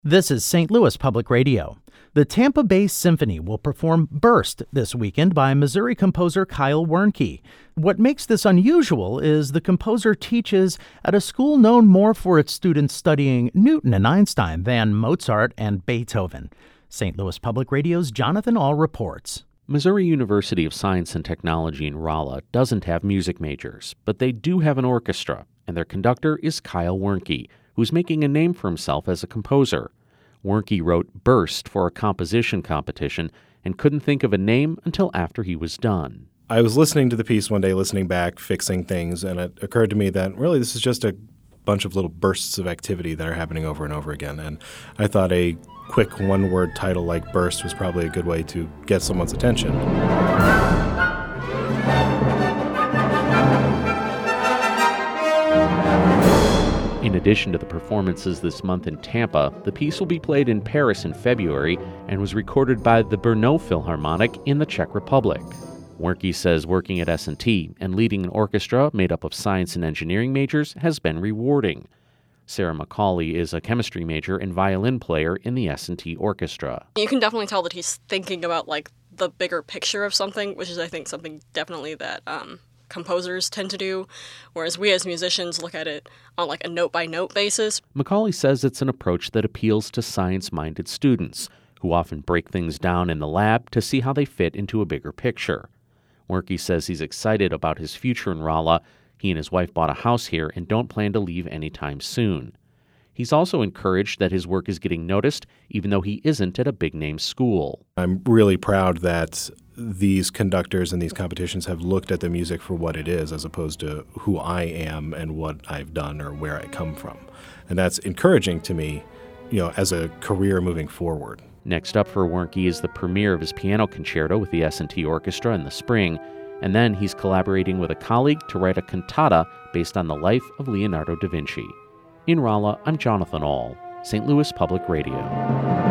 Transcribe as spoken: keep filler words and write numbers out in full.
This is Saint Louis Public Radio. The Tampa Bay Symphony will perform Burst this weekend by Missouri composer Kyle Wernke. What makes this unusual is the composer teaches at a school known more for its students studying Newton and Einstein than Mozart and Beethoven. Saint Louis Public Radio's Jonathan Ahl reports. Missouri University of Science and Technology in Rolla doesn't have music majors, but they do have an orchestra, and their conductor is Kyle Wernke, who's making a name for himself as a composer. Wernke wrote Burst for a composition competition and couldn't think of a name until after he was done. I was listening to the piece one day, listening back, fixing things, and it occurred to me that really this is just a bunch of little bursts of activity that are happening over and over again. And I thought a quick one-word title like Burst was probably a good way to get someone's attention. In addition to the performances this month in Tampa, the piece will be played in Paris in February and was recorded by the Brno Philharmonic in the Czech Republic. Wernke says working at S and T and leading an orchestra made up of science and engineering majors has been rewarding. Sarah McCauley is a chemistry major and violin player in the S and T orchestra. You can definitely tell that he's thinking about like the bigger picture of something, which is I think something definitely that um composers tend to do, whereas we as musicians look at it on like a note-by-note basis. McCauley says it's an approach that appeals to science-minded students, who often break things down in the lab to see how they fit into a bigger picture. Wernke says he's excited about his future in Rolla. He and his wife bought a house here and don't plan to leave anytime soon. He's also encouraged that his work is getting noticed, even though he isn't at a big-name school. I'm really proud that these conductors and these competitions have looked at the music for what it is as opposed to who I am and what I've done or where I come from. And that's encouraging to me, you know, as a career moving forward. Next up for Wernke is the premiere of his piano concerto with the S and T Orchestra in the spring, and then he's collaborating with a colleague to write a cantata based on the life of Leonardo da Vinci. In Rolla, I'm Jonathan Ahl, Saint Louis Public Radio.